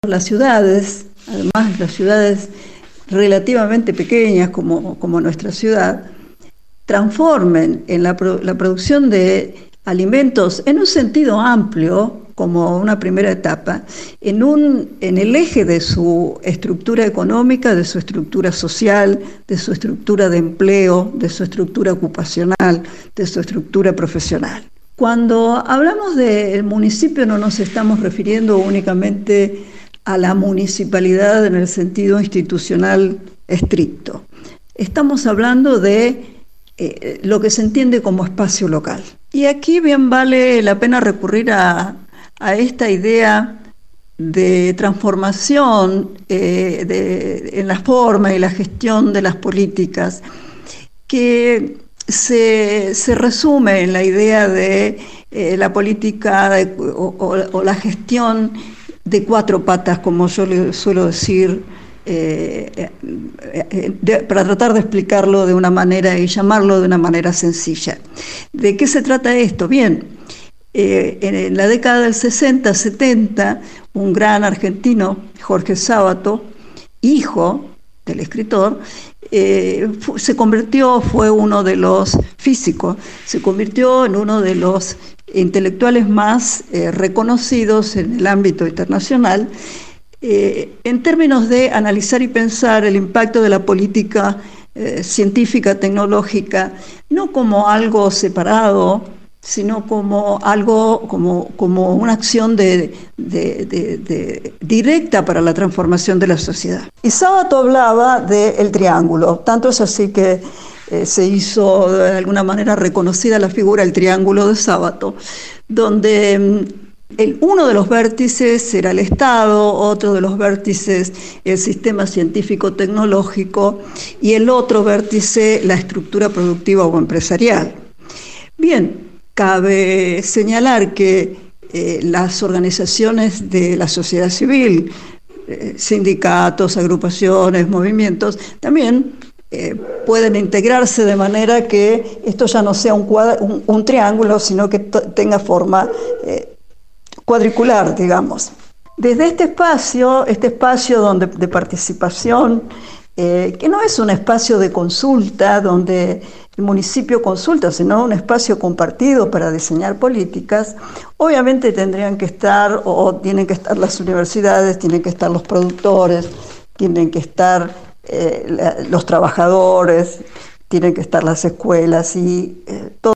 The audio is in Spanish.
Las ciudades, además las ciudades relativamente pequeñas como nuestra ciudad, transformen en la producción de alimentos en un sentido amplio, como una primera etapa, en el eje de su estructura económica, de su estructura social, de su estructura de empleo, de su estructura ocupacional, de su estructura profesional. Cuando hablamos del municipio no nos estamos refiriendo únicamente a la municipalidad en el sentido institucional estricto. Estamos hablando de lo que se entiende como espacio local. Y aquí bien vale la pena recurrir a esta idea de transformación en la forma y la gestión de las políticas, que se resume en la idea de la política o la gestión de cuatro patas, como yo le suelo decir, para tratar de explicarlo de una manera y llamarlo de una manera sencilla. ¿De qué se trata esto? Bien, en la década del 60-70, un gran argentino, Jorge Sábato, hijo del escritor, fue uno de los físicos, se convirtió en uno de los intelectuales más reconocidos en el ámbito internacional, en términos de analizar y pensar el impacto de la política científica, tecnológica, no como algo separado, sino como algo, como una acción directa para la transformación de la sociedad. Y Sábato hablaba del triángulo, tanto es así que se hizo de alguna manera reconocida la figura del triángulo de Sábato, donde uno de los vértices era el Estado, otro de los vértices el sistema científico-tecnológico y el otro vértice la estructura productiva o empresarial. Bien, cabe señalar que las organizaciones de la sociedad civil, sindicatos, agrupaciones, movimientos, también pueden integrarse de manera que esto ya no sea un triángulo, sino que tenga forma cuadricular, digamos. Desde este espacio de participación, que no es un espacio de consulta donde el municipio consulta, sino un espacio compartido para diseñar políticas, obviamente tendrían que estar, o tienen que estar las universidades, tienen que estar los productores, tienen que estar los trabajadores, tienen que estar las escuelas y todo.